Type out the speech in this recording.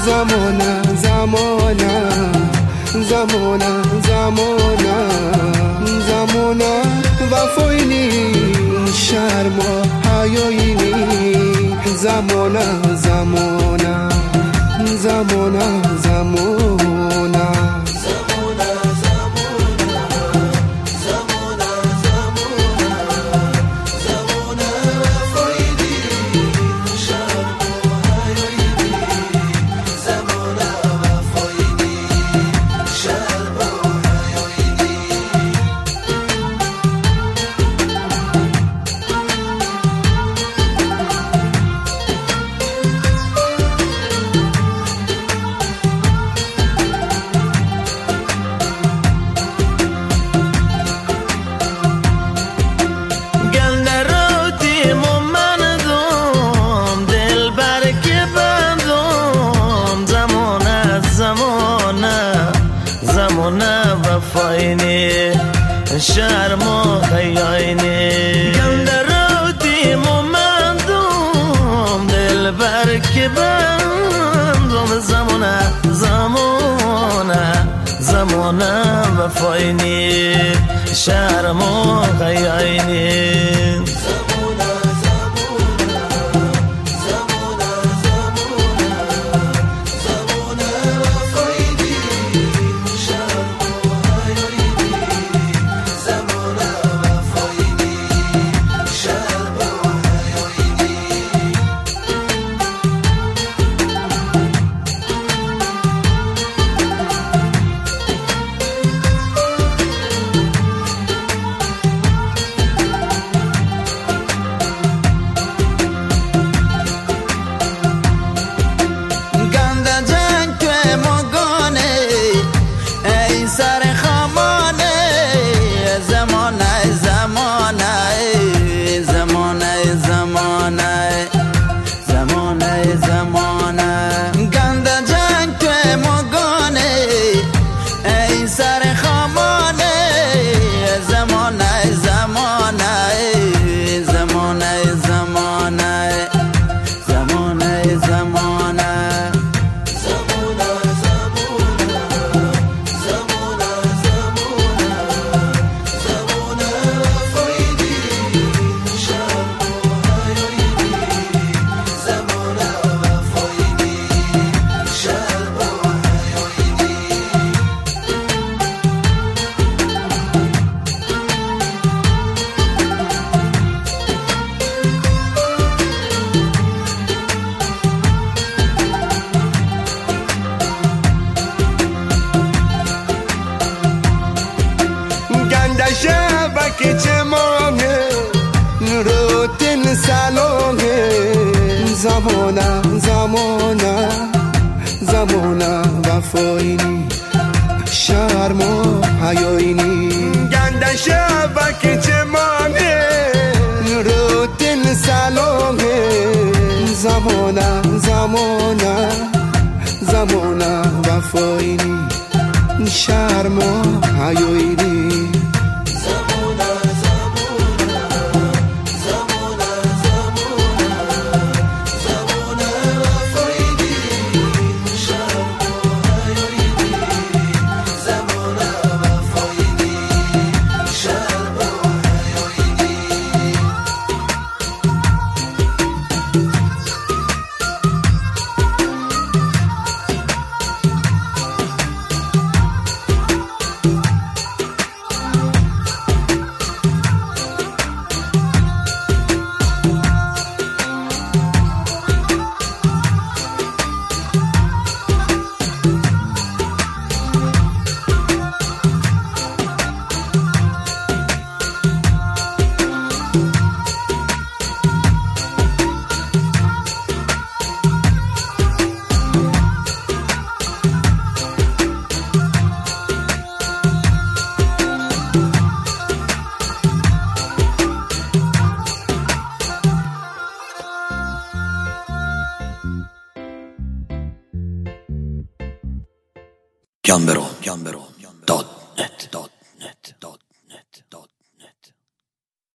زمانه زمانه زمانه زمانه زمانه وفاینی شرم و حیاینی زمانه زمانه زمانه زمانه زمانه وفاینی شرم و خیاینی گنده روتی ممندم دل بر که بندم زمانه زمانه زمانه وفاینی شرم و خیاینی شبکه چمانه روتن سلامه زمانه زمانه زمانه وفاینی شرم و حیاینی گنده شبکه چمانه روتن سلامه زمانه زمانه زمانه وفاینی شرم و حیاینی Chiambero.